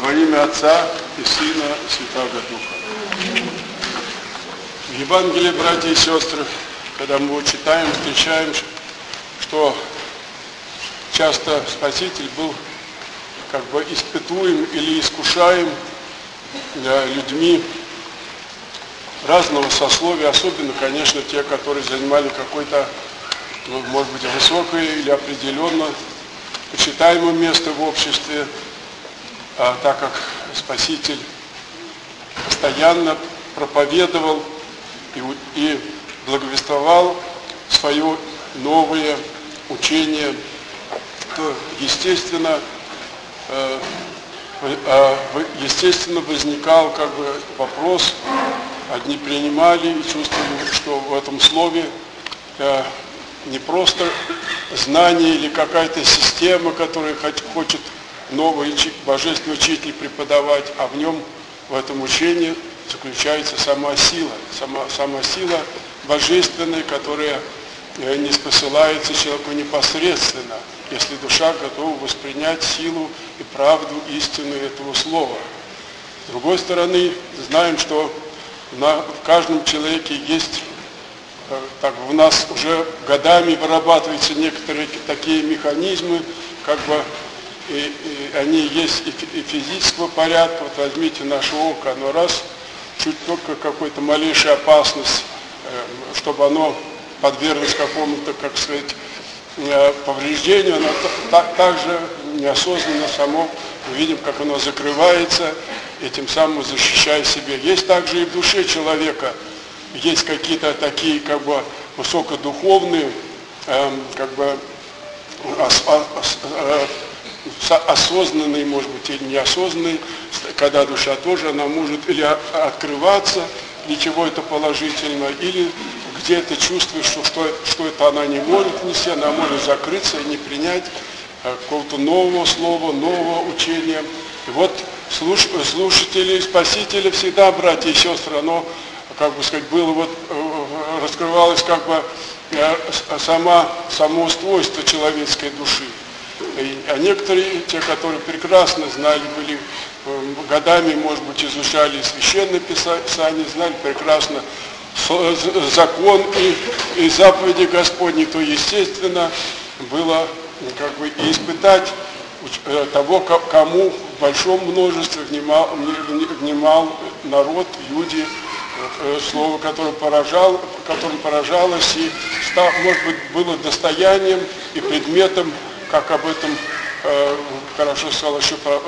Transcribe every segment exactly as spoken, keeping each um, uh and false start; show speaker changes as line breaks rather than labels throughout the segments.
Во имя Отца и Сына и Святаго Духа. В Евангелии, братья и сестры, когда мы его читаем, встречаем, что часто Спаситель был как бы испытуем или искушаем людьми разного сословия, особенно, конечно, те, которые занимали какое-то, ну, может быть, высокое или определенно почитаемое место в обществе, а, так как Спаситель постоянно проповедовал и, и благовествовал свое новое учение, то, естественно, э, э, естественно возникал как бы вопрос, одни принимали и чувствовали, что в этом слове э, не просто знание или какая-то система, которая хочет новый божественный учитель преподавать, а в нем, в этом учении, заключается сама сила, сама, сама сила божественная, которая не спосылается человеку непосредственно, если душа готова воспринять силу и правду, истину этого слова. С другой стороны, знаем, что на, в каждом человеке есть, так, у нас уже годами вырабатываются некоторые такие механизмы, как бы и, и они есть и, и физического порядка. Вот возьмите наше око, оно раз, чуть только какой-то малейшая опасность, э, чтобы оно подверглось какому-то, как сказать, э, повреждению, оно так, также неосознанно само, мы видим, как оно закрывается, и тем самым защищая себя. Есть также и в душе человека, есть какие-то такие, как бы, высокодуховные, э, как бы, ос, ос, э, осознанный, может быть, или неосознанный, когда душа тоже, она может или открываться для чего-то положительного, или где-то чувствует, что, что, что это она не может нести, она может закрыться и не принять какого-то нового слова, нового учения. И вот слуш, слушатели Спасителя всегда, братья и сестры, оно, как бы сказать, было вот, раскрывалось как бы сама, само устройство человеческой души. А некоторые, те, которые прекрасно знали, были годами, может быть, изучали Священное Писание, знали прекрасно закон и, и заповеди Господни, то, естественно, было как бы и испытать того, кому в большом множестве внимал, внимал народ, люди, слово, которое поражало, которым поражалось и, стал, может быть, было достоянием и предметом, как об этом э, хорошо сказал еще про,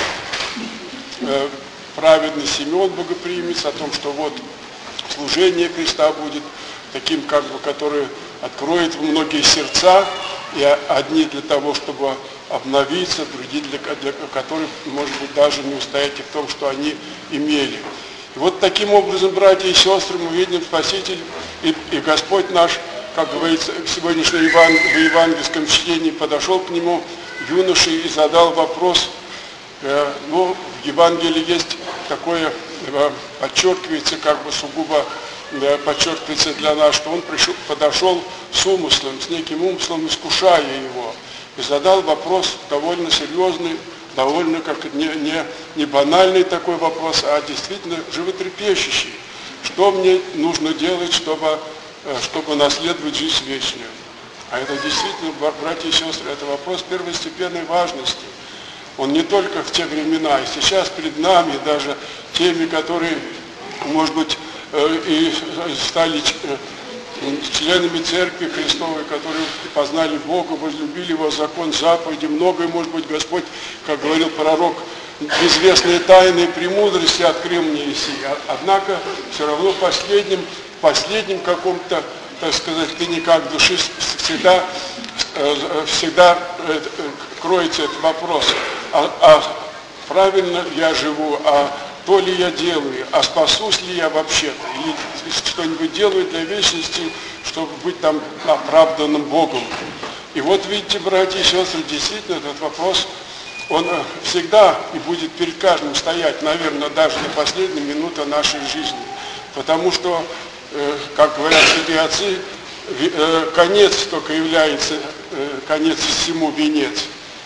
э, праведный Симеон Богоприимец, о том, что вот служение Христа будет таким, как бы, который откроет многие сердца, и одни для того, чтобы обновиться, другие для, для которых, может быть, даже не устоять в том, что они имели. И вот таким образом, братья и сестры, мы видим, Спаситель и, и Господь наш, как говорится в сегодняшнем еван... в евангельском чтении, подошел к нему юноша и задал вопрос. Э, ну, в Евангелии есть такое, э, подчеркивается, как бы сугубо э, подчеркивается для нас, что он пришел, подошел с умыслом, с неким умыслом, искушая его, и задал вопрос довольно серьезный, довольно как не, не, не банальный такой вопрос, а действительно животрепещущий. Что мне нужно делать, чтобы чтобы наследовать жизнь вечную. А это действительно, братья и сестры, это вопрос первостепенной важности. Он не только в те времена, и сейчас перед нами, даже теми, которые, может быть, и стали членами Церкви Христовой, которые познали Бога, возлюбили Его закон, заповеди, многое, может быть, Господь, как говорил пророк, известные тайны и премудрости открыл мне Иси. Однако, все равно последним в последнем каком-то, так сказать, клиниках души всегда, всегда кроется этот вопрос. А, а правильно я живу, а то ли я делаю, а спасусь ли я вообще-то, или что-нибудь делаю для вечности, чтобы быть там оправданным Богом. И вот видите, братья и сестры, действительно этот вопрос, он всегда и будет перед каждым стоять, наверное, даже до последней минуты нашей жизни. Потому что, как говорят святые отцы, конец только является, конец всему венец.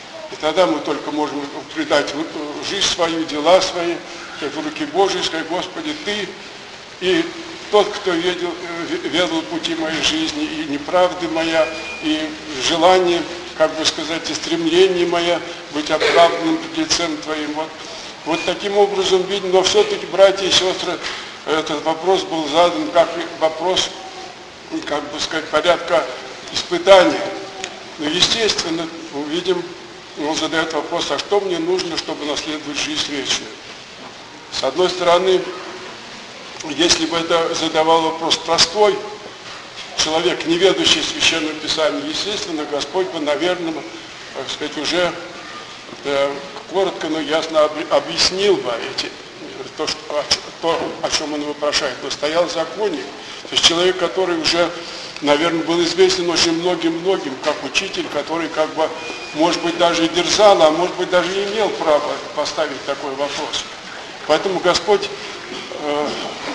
тогда мы только можем предать жизнь свою, дела свои в руки Божьи, сказать: Господи, Ты и тот, кто ведал, ведал пути моей жизни, и неправды моя, и желание, как бы сказать, и стремление мое быть оправданным пред лицем Твоим. Вот, вот таким образом видно, но все-таки, братья и сестры, этот вопрос был задан как вопрос, как бы сказать, порядка испытания. Но, естественно, мы видим, он задает вопрос: а что мне нужно, чтобы наследовать жизнь вечную? С одной стороны, если бы это задавал вопрос простой человек, не ведущий Священным Писанием, естественно, Господь бы, наверное, так сказать, уже э, коротко, но ясно объяснил бы эти, то, что, то, о чем он вопрошает. Но стоял законник, то есть человек, который уже, наверное, был известен очень многим-многим, как учитель, который, как бы, может быть, даже и дерзал, а может быть, даже и имел право поставить такой вопрос. Поэтому Господь э,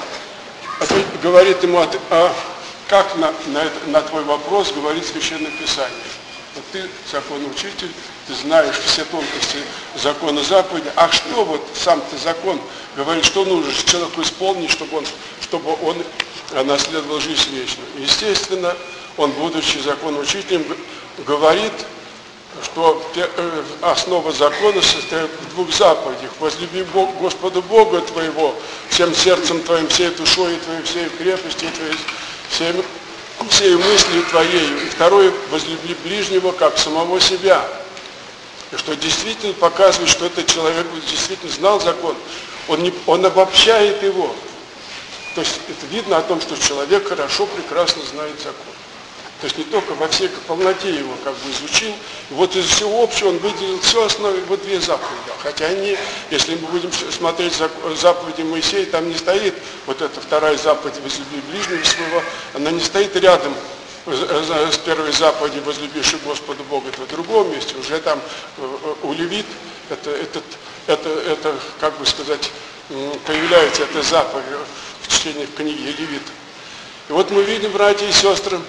говорит ему: а как на, на, на твой вопрос говорит Священное Писание? Вот ты законоучитель, ты знаешь все тонкости закона заповеди, а что вот сам-то закон говорит, что нужно человеку исполнить, чтобы он, чтобы он наследовал жизнь вечную? Естественно, он, будучи законоучителем, говорит, что основа закона состоит в двух заповедях: возлюби Бог, Господа Бога твоего всем сердцем твоим, всей душой твоей, всей крепостью твоей, всей, всей мыслью твоей. И второе: возлюби ближнего как самого себя. И что действительно показывает, что этот человек действительно знал закон, он, не, он обобщает его. То есть это видно о том, что человек хорошо, прекрасно знает закон. То есть не только во всей полноте его как бы изучил, и вот из всего общего он выделил все основы, вот две заповеди. Хотя они, если мы будем смотреть заповеди Моисея, там не стоит вот эта вторая заповедь «возлюби ближнего своего», она не стоит рядом с первой заповедью «возлюбишь Господа Бога». Это в другом месте, уже там у левит, это, это, это, это как бы сказать, появляется эта заповедь в чтении книги Левит. И вот мы видим, братья и сестры,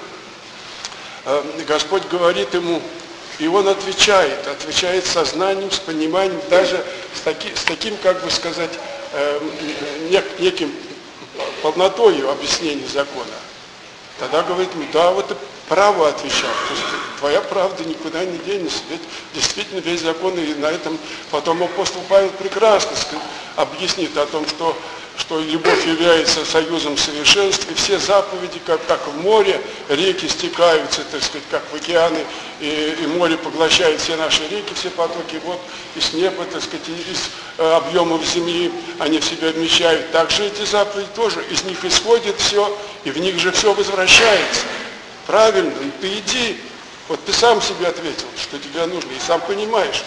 Господь говорит ему, и он отвечает, отвечает с сознанием, с пониманием, даже с, таки, с таким, как бы сказать, нек, неким полнотою объяснения закона. Тогда говорит ему: да, вот ты право отвечал, то есть твоя правда никуда не денется, ведь действительно весь закон, и на этом потом апостол Павел прекрасно объяснит о том, что что любовь является союзом совершенства, и все заповеди, как, как в море, реки стекаются, так сказать, как в океаны, и, и море поглощает все наши реки, все потоки, вот из неба, так сказать, из э, объемов земли они в себя вмещают. Также эти заповеди тоже, из них исходит все, и в них же все возвращается. Правильно, ну ты иди, вот ты сам себе ответил, что тебе нужно, и сам понимаешь.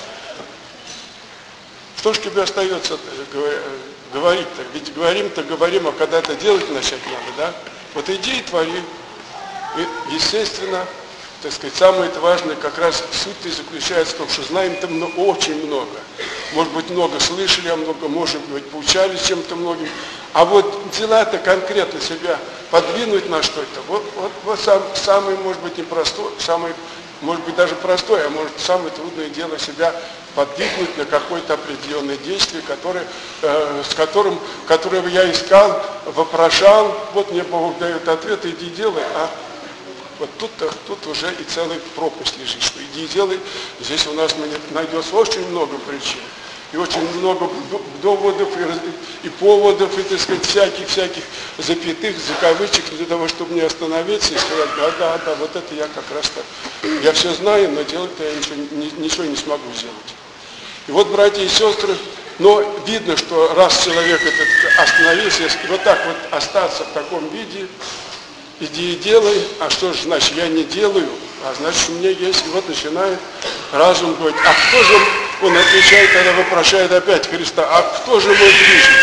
Что ж тебе остается говорить-то? Ведь говорим-то, говорим, а когда это делать начать надо, да? Вот иди и твори. И, естественно, так сказать, самое важное, как раз суть-то и заключается в том, что знаем-то очень много. Может быть, много слышали, а много, может быть, поучались чем-то многим. А вот дела-то конкретно себя подвинуть на что-то, вот, вот, вот сам, самое, может быть, непростое, самое, может быть, даже простое, а может, самое трудное дело себя подвигнуть на какое-то определенное действие, которое, э, с которым, которого я искал, вопрошал, вот мне Бог дает ответ: иди делай, а вот тут, тут уже и целая пропасть лежит, что иди делай. Здесь у нас найдется очень много причин, и очень много доводов, и, и поводов, и, так сказать, всяких-всяких запятых, закавычек для того, чтобы не остановиться и сказать: да, да, да, вот это я как раз-то, я все знаю, но делать-то я ничего, ничего не смогу сделать. И вот, братья и сестры, но видно, что раз человек этот остановился, если вот так вот остаться в таком виде, иди и делай, а что же значит, я не делаю, а значит, у меня есть, и вот начинает разум говорить: а кто же, он отвечает, тогда вопрошает опять Христа: а кто же мой ближний?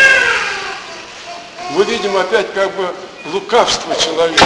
Мы видим опять как бы лукавство человека.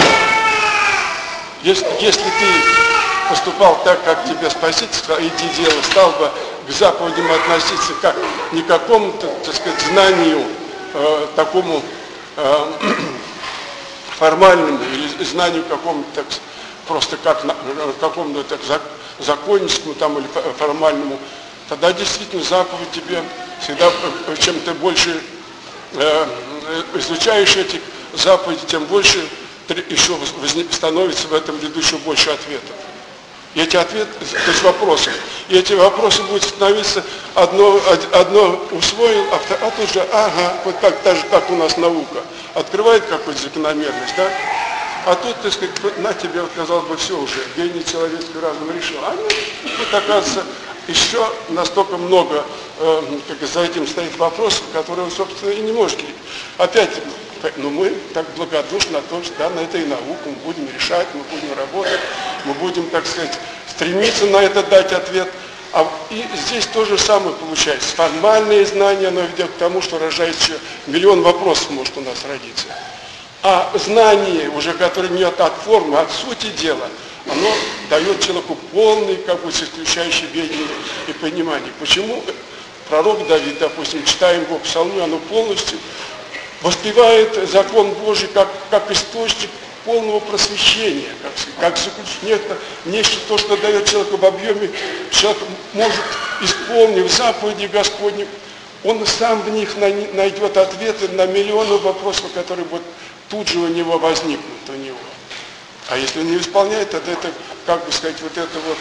Если, если ты поступал так, как тебе Спаситель сказал, иди делай, стал бы к заповедям относиться как не к какому-то, так сказать, знанию э, такому э, формальному, или знанию какому-то, так, просто как на, какому-то так, законническому там, или формальному тогда действительно заповедь тебе всегда, чем ты больше э, изучаешь эти заповеди, тем больше еще становится в этом ряду еще больше ответов. И эти ответы, то есть вопросы, и эти вопросы будут становиться, одно, одно усвоил, а, а тут же, ага, вот так, так же, как у нас наука, открывает какую-то закономерность, да? А тут, так сказать, на тебе, вот, казалось бы, все уже, гений человеческого разума решил. А ну, вот, оказывается, еще настолько много, э, как за этим стоит вопросов, которые, собственно, и не можете. Опять, ну мы так благодушны о том, что да, на это и науку мы будем решать, мы будем работать, мы будем, так сказать, стремиться на это дать ответ. А и здесь то же самое получается. Формальные знания, оно ведет к тому, что рождается еще миллион вопросов может у нас родиться. А знание, уже которое не от, от формы, от сути дела, оно дает человеку полный, как бы, исключающий ведение и понимание. Почему пророк Давид, допустим, читаем его псалмы, оно полностью воспевает закон Божий как, как источник полного просвещения, как, как нечто, нечто то, что дает человеку в объеме, человек может, исполнив заповеди Господни, он сам в них найдет ответы на миллионы вопросов, которые будут тут же у него возникнут у него. А если он не исполняет, тогда это, как бы сказать, вот это вот,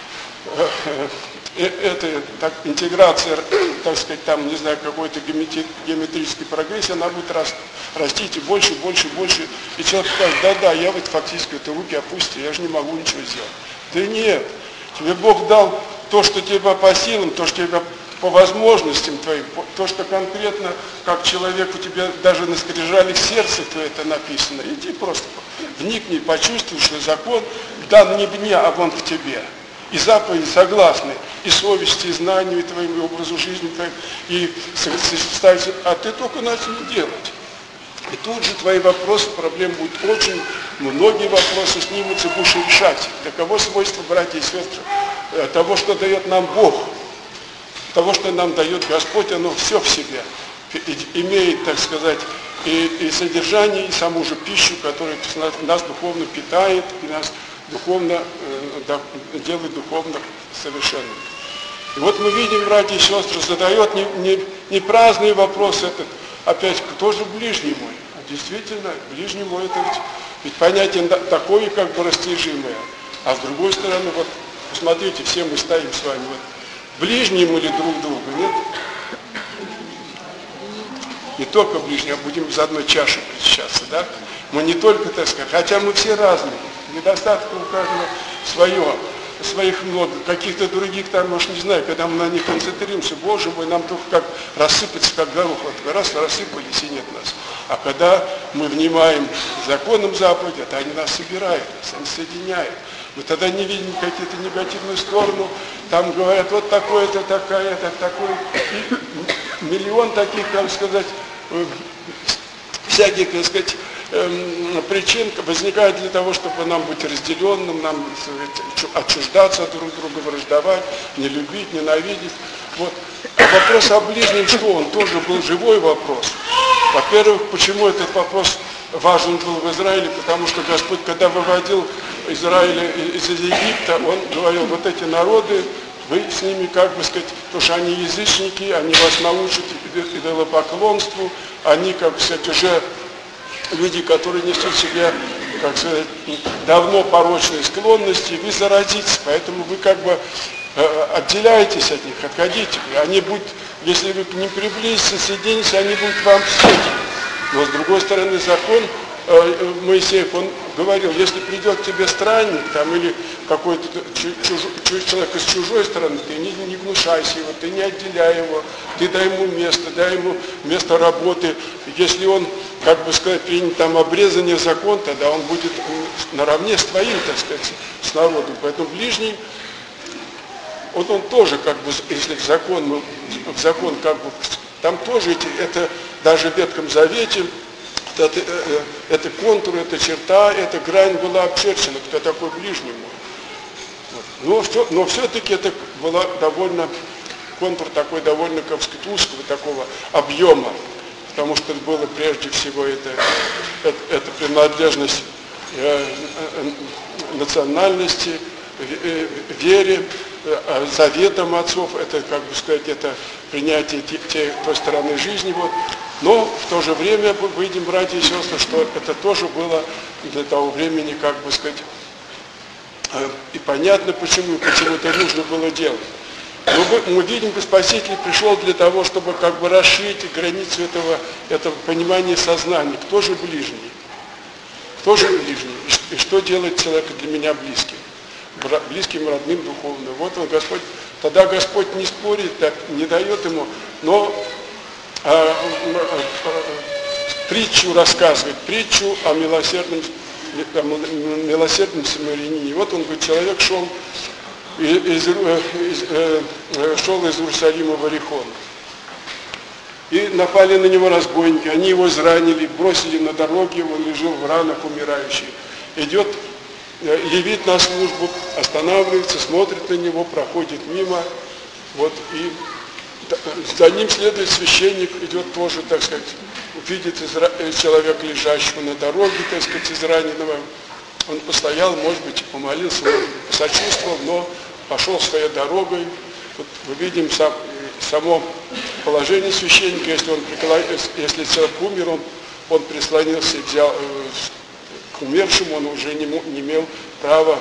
э, э, это так, интеграция, так сказать, там, не знаю, какой-то геометрической прогрессии, она будет рас, расти и больше, больше, больше. И человек скажет, да-да, я вот фактически это руки опустил, я же не могу ничего сделать. Да нет, тебе Бог дал то, что тебе по силам, то, что тебе по возможностям твоим, то, что конкретно, как человек, у тебя даже на скрижалях сердца то это написано. Иди просто вникни, почувствуй, что закон дан не мне, а он к тебе. И заповеди согласны и совести, и знанию, и твоему, и образу жизни твоим, и сочетаются, а ты только начал делать. И тут же твои вопросы, проблем будет очень, многие вопросы снимутся, будешь решать. Таково свойство, братья и сестры, того, что дает нам Бог. Того, что нам дает Господь, оно все в себе имеет, так сказать, и, и содержание, и саму же пищу, которая нас, нас духовно питает, и нас духовно э, делает духовно совершенным. И вот мы видим, братья и сестры, задает не, не, не праздный вопрос этот, опять, кто же ближний мой? А действительно, ближний мой, это ведь, ведь понятие такое, как бы растяжимое. А с другой стороны, вот, посмотрите, все мы стоим с вами, вот, ближним или друг другу, нет? Не только ближним, а будем за одной чашей причащаться, да? Мы не только, так сказать, хотя мы все разные, недостатки у каждого свое, своих много, каких-то других там, может, не знаю, когда мы на них концентрируемся, Боже мой, нам только как рассыпаться, как горох, вот раз рассыпались и нет нас. А когда мы внимаем законам заповеди, то они нас собирают, они соединяют. Мы тогда не видим какие-то негативную сторону, там говорят, вот такое-то, такая-то, такой. И миллион таких, так сказать, всяких, так сказать, причин возникает для того, чтобы нам быть разделенным, нам отчуждаться друг друга, враждовать, не любить, ненавидеть. Вот. А вопрос о ближнем, что он тоже был живой вопрос. Во-первых, почему этот вопрос важен был в Израиле, потому что Господь, когда выводил Израиля из Египта, Он говорил, вот эти народы, вы с ними, как бы сказать, потому что они язычники, они вас научат идолопоклонству, они, как бы сказать, уже люди, которые несут в себе, как сказать, давно порочные склонности, вы заразитесь, поэтому вы как бы отделяетесь от них, отходите. Они будут, если вы к ним приблизитесь, соединитесь, они будут вам псить. Но с другой стороны, закон э, Моисеев, он говорил, если придет к тебе странник, там, или какой-то чуж, чуж, человек из чужой стороны, ты не, не гнушайся его, ты не отделяй его, ты дай ему место, дай ему место работы. Если он, как бы сказать, принят там обрезание в закон, тогда он будет наравне с твоим, так сказать, с народом. Поэтому ближний, вот он тоже, как бы, если в закон, мы, в закон, как бы, там тоже эти, это даже в Ветхом Завете, это, это контур, эта черта, эта грань была обчерчена, кто такой ближний мой. Вот. Но, все, но все-таки это была довольно, контур такой довольно, как сказать, узкого такого объема, потому что было прежде всего это, это, это принадлежность э, э, национальности, э, вере, заветом отцов, это, как бы сказать, это принятие те, те, той стороны жизни. Вот. Но в то же время мы видим, братья и сестры, что это тоже было для того времени, как бы сказать, и понятно, почему, почему это нужно было делать. Но мы, мы видим, что Спаситель пришел для того, чтобы как бы расширить границу этого, этого понимания сознания. Кто же ближний? Кто же ближний? И, и что делает человека для меня близким? Близким, родным, духовным. Вот он, Господь. Тогда Господь не спорит, не дает ему, но а, а, а, притчу рассказывает, притчу о милосердном, о милосердном самарянине. Вот он говорит, человек шел из, из, из, шел из Иерусалима в Иерихон. И напали на него разбойники, они его изранили, бросили на дороге, он лежал в ранах умирающий. Идет левит на службу, останавливается, смотрит на него, проходит мимо, вот, и за ним следует священник, идет тоже, так сказать, видит человека, лежащего на дороге, так сказать, израненного. Он постоял, может быть, помолился, посочувствовал, но пошел своей дорогой. Вот мы видим сам, само положение священника, если, он, если человек умер, он, он прислонился, взял, к умершему, он уже не, не имел права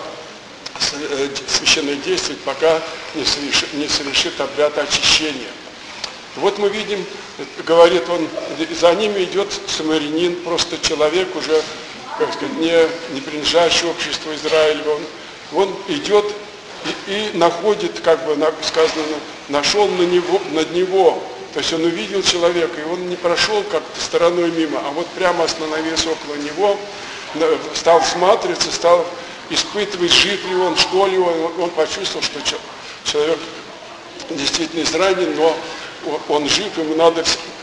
священно действовать, пока не совершит, не совершит обряд очищения. Вот мы видим, говорит он, за ними идет самарянин, просто человек уже, как сказать, не, не принадлежащий обществу Израиля. Он, он идет и, и находит, как бы сказано, нашел на него, над него. То есть он увидел человека, и он не прошел как-то стороной мимо, а вот прямо остановился около него, стал всматриваться, стал испытывать, жив ли он, что ли он. Он почувствовал, что человек действительно изранен, но он жив, ему надо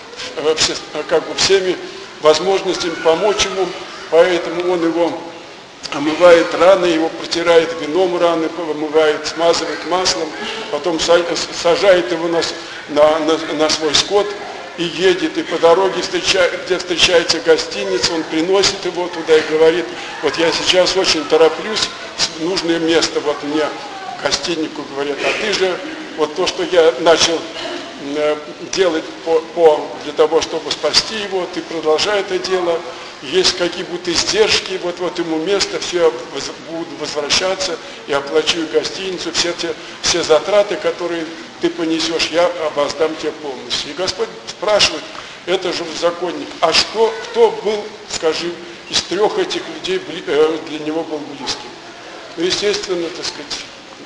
как бы всеми возможностями помочь ему, поэтому он его омывает раны, его протирает вином раны, омывает, смазывает маслом, потом сажает его на, на, на, на свой скот и едет, и по дороге, встречает, где встречается гостиница, он приносит его туда и говорит, вот я сейчас очень тороплюсь, в нужное место, вот мне гостинику говорят, а ты же, вот то, что я начал делать по, по, для того, чтобы спасти его, ты продолжай это дело, есть какие будут издержки, вот, вот ему место, все будут возвращаться, я оплачу гостиницу, все, те, все затраты, которые ты понесешь, я воздам тебе полностью. И Господь спрашивает, это же законник, а что, кто был, скажи, из трех этих людей для него был близким? Ну, естественно, так сказать,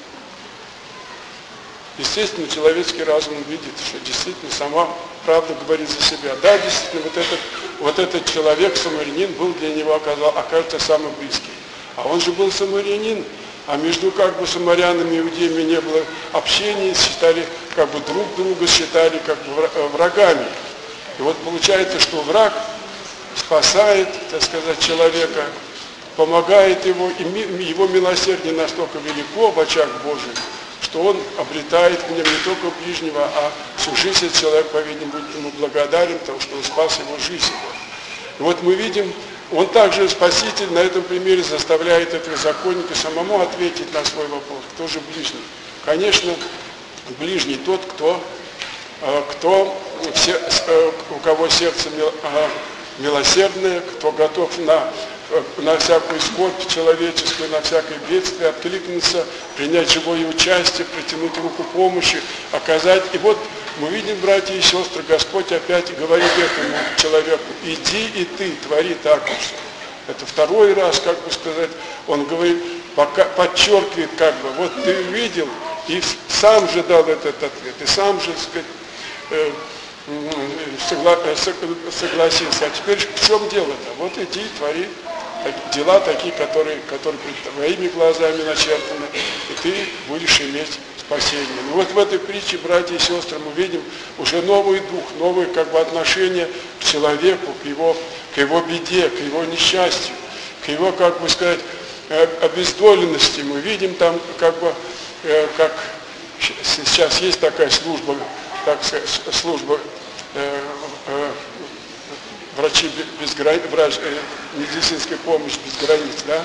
естественно, человеческий разум видит, что действительно сама правда говорит за себя. Да, действительно, вот этот, вот этот человек, самарянин, был для него, окажется, самый близкий. А он же был самарянин, а между как бы самарянами и иудеями не было общения, считали как бы друг друга, считали как бы врагами. И вот получается, что враг спасает, так сказать, человека, помогает ему, и его милосердие настолько велико в очах Божьих, что он обретает в нем не только ближнего, а всю жизнь человек, по-видимому, будет ему благодарен, потому что он спас его жизнь. И вот мы видим, он также, Спаситель, на этом примере заставляет этого законника самому ответить на свой вопрос. Кто же ближний? Конечно, ближний тот, кто, кто у кого сердце милосердное, кто готов на на всякую скорбь человеческую, на всякое бедствие откликнуться, принять живое участие, протянуть руку помощи, оказать. И вот мы видим, братья и сестры, Господь опять говорит этому человеку, иди и ты, твори так же. Это второй раз, как бы сказать, он говорит, пока, подчеркивает, как бы, вот ты увидел, и сам же дал этот ответ, и сам же, сказать, э, согла, согласился. А теперь в чем дело-то? Вот иди, твори дела такие, которые, которые перед твоими глазами начертаны, и ты будешь иметь спасение. Ну вот в этой притче, братья и сестры, мы видим уже новый дух, новое как бы отношение к человеку, к его, к его беде, к его несчастью, к его, как бы сказать, обездоленности. Мы видим там, как бы, как сейчас есть такая служба, так сказать, служба э, э, врачи без границ, врач, медицинская помощь без границ, да?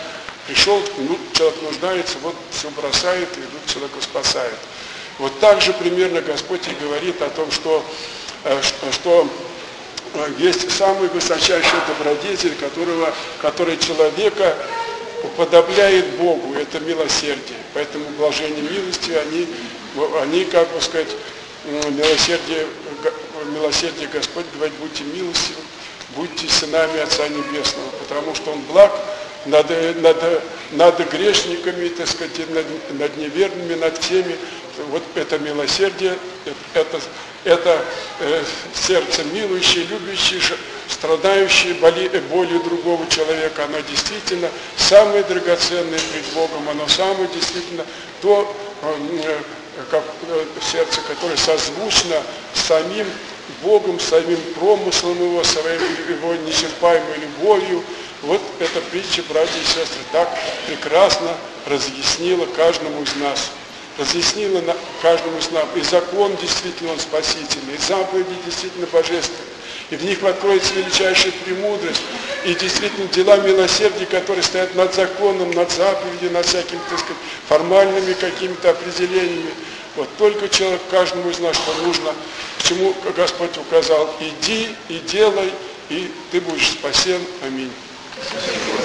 Пришел, ну, человек нуждается, вот все бросает и идут человека спасает. Вот так же примерно Господь и говорит о том, что, что есть самый высочайший добродетель, которого, который человека уподобляет Богу, это милосердие. Поэтому блажение милости, они, они, как бы сказать, милосердие, милосердие Господь говорит, будьте милостивы, будьте сынами Отца Небесного, потому что Он благ над, над, над грешниками, так сказать, над, над неверными, над всеми. Вот это милосердие, это, это э, сердце милующее, любящее, страдающее боли, болью другого человека, оно действительно самое драгоценное пред Богом, оно самое действительно то э, как, э, сердце, которое созвучно с самим Богом, самим промыслом Его, своей Его неисчерпаемой любовью. Вот эта притча, братья и сестры, так прекрасно разъяснила каждому из нас. Разъяснила каждому из нас. И закон действительно он спасительный, и заповеди действительно божественные. И в них откроется величайшая премудрость. И действительно дела милосердия, которые стоят над законом, над заповедью, над всякими, так сказать, формальными какими-то определениями. Вот только человек, каждому из нас, что нужно, к чему Господь указал, иди и делай, и ты будешь спасен. Аминь.